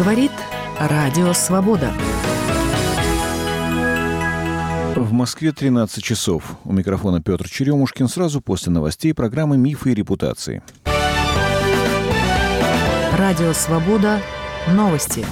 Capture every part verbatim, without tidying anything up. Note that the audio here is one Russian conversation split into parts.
Говорит Радио Свобода. В Москве тринадцать часов. У микрофона Петр Черемушкин. Сразу после новостей программы «Мифы и репутации». Радио Свобода. Новости.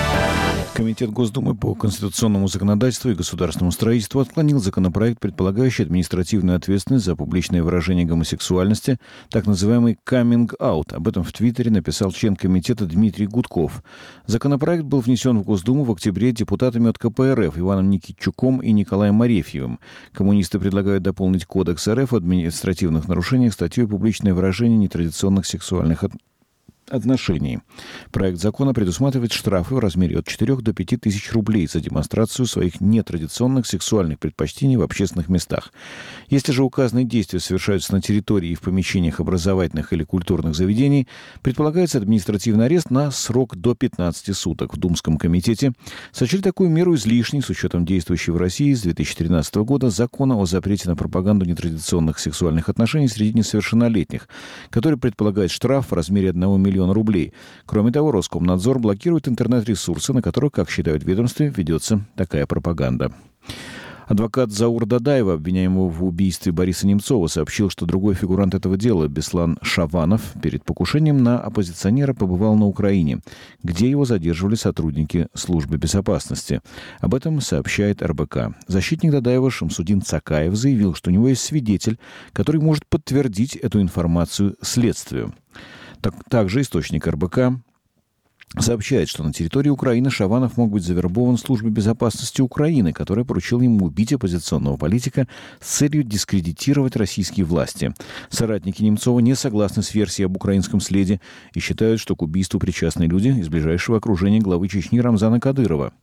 Комитет Госдумы по конституционному законодательству и государственному строительству отклонил законопроект, предполагающий административную ответственность за публичное выражение гомосексуальности, так называемый «каминг-аут». Об этом в Твиттере написал член комитета Дмитрий Гудков. Законопроект был внесен в Госдуму в октябре депутатами от ка пэ эр эф Иваном Никитчуком и Николаем Арефьевым. Коммунисты предлагают дополнить Кодекс эр эф о административных нарушениях статьей «Публичное выражение нетрадиционных сексуальных отношений». отношений. Проект закона предусматривает штрафы в размере от четырёх до пяти тысяч рублей за демонстрацию своих нетрадиционных сексуальных предпочтений в общественных местах. Если же указанные действия совершаются на территории и в помещениях образовательных или культурных заведений, предполагается административный арест на срок до пятнадцати суток. В Думском комитете сочли такую меру излишней с учетом действующего в России с две тысячи тринадцатого года закона о запрете на пропаганду нетрадиционных сексуальных отношений среди несовершеннолетних, который предполагает штраф в размере одного миллиона рублей. Кроме того, Роскомнадзор блокирует интернет-ресурсы, на которых, как считают ведомства, ведется такая пропаганда. Адвокат Заура Дадаева, обвиняемого в убийстве Бориса Немцова, сообщил, что другой фигурант этого дела, Беслан Шаванов, перед покушением на оппозиционера побывал на Украине, где его задерживали сотрудники службы безопасности. Об этом сообщает эр бэ ка. Защитник Дадаева Шамсудин Цакаев заявил, что у него есть свидетель, который может подтвердить эту информацию следствию. Так, также источник эр бэ ка сообщает, что на территории Украины Шаванов мог быть завербован Службой безопасности Украины, которая поручила ему убить оппозиционного политика с целью дискредитировать российские власти. Соратники Немцова не согласны с версией об украинском следе и считают, что к убийству причастны люди из ближайшего окружения главы Чечни Рамзана Кадырова.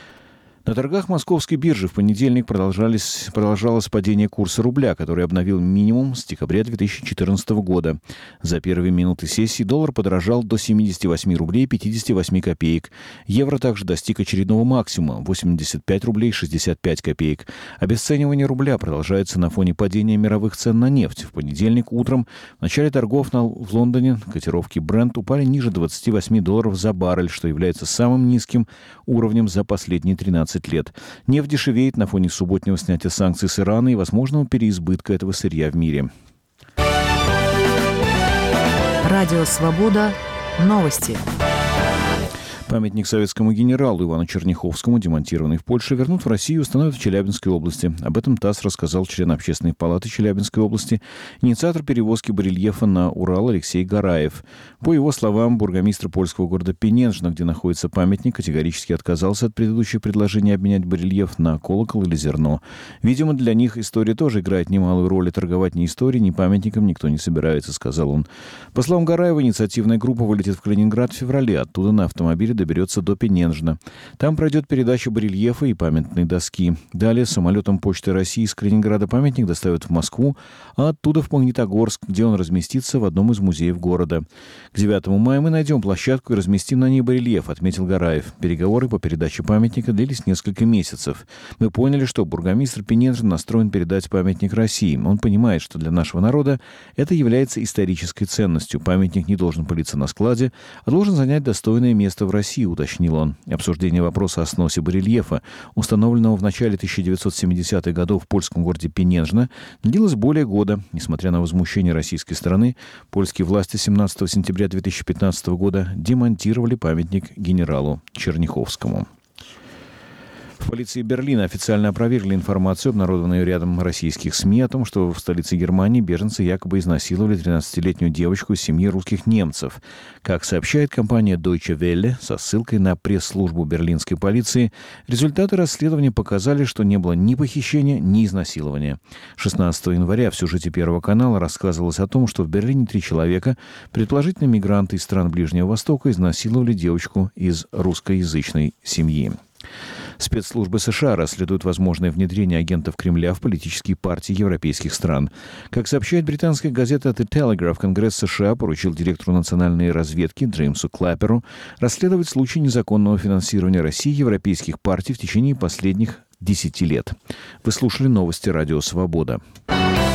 На торгах московской биржи в понедельник продолжались, продолжалось падение курса рубля, который обновил минимум с декабря две тысячи четырнадцатого года. За первые минуты сессии доллар подорожал до семидесяти восьми рублей пятидесяти восьми копеек. Евро также достиг очередного максимума – восемьдесят пять рублей шестьдесят пять копеек. Обесценивание рубля продолжается на фоне падения мировых цен на нефть. В понедельник утром в начале торгов на, в Лондоне котировки Brent упали ниже двадцати восьми долларов за баррель, что является самым низким уровнем за последние тринадцать лет. Нефть дешевеет на фоне субботнего снятия санкций с Ирана и возможного переизбытка этого сырья в мире. Радио Свобода. Новости. Памятник советскому генералу Ивану Черняховскому, демонтированный в Польше, вернут в Россию и установят в Челябинской области. Об этом ТАСС рассказал член Общественной палаты Челябинской области, инициатор перевозки барельефа на Урал Алексей Гараев. По его словам, бургомистр польского города Пенежно, где находится памятник, категорически отказался от предыдущих предложений обменять барельеф на колокол или зерно. Видимо, для них история тоже играет немалую роль, и торговать ни историей, ни памятником никто не собирается, сказал он. По словам Гараева, инициативная группа вылетит в Калининград в феврале. Оттуда на автомобиле доберется до Пенежна. Там пройдет передача барельефа и памятной доски. Далее самолетом Почты России из Калининграда памятник доставят в Москву, а оттуда в Магнитогорск, где он разместится в одном из музеев города. К девятому мая мы найдем площадку и разместим на ней барельеф, отметил Гараев. Переговоры по передаче памятника длились несколько месяцев. Мы поняли, что бургомистр Пенежна настроен передать памятник России. Он понимает, что для нашего народа это является исторической ценностью. Памятник не должен пылиться на складе, а должен занять достойное место в России, уточнил он. Обсуждение вопроса о сносе барельефа, установленного в начале тысяча девятьсот семидесятых годов в польском городе Пенежно, длилось более года. Несмотря на возмущение российской стороны, польские власти семнадцатого сентября две тысячи пятнадцатого года демонтировали памятник генералу Черняховскому. В полиции Берлина официально опровергли информацию, обнародованную рядом российских СМИ, о том, что в столице Германии беженцы якобы изнасиловали тринадцатилетнюю девочку из семьи русских немцев. Как сообщает компания Deutsche Welle со ссылкой на пресс-службу берлинской полиции, результаты расследования показали, что не было ни похищения, ни изнасилования. шестнадцатого января в сюжете Первого канала рассказывалось о том, что в Берлине три человека, предположительно мигранты из стран Ближнего Востока, изнасиловали девочку из русскоязычной семьи. Спецслужбы США расследуют возможное внедрение агентов Кремля в политические партии европейских стран. Как сообщает британская газета The Telegraph, Конгресс США поручил директору национальной разведки Джеймсу Клапперу расследовать случаи незаконного финансирования России европейских партий в течение последних десяти лет. Вы слушали новости Радио Свобода.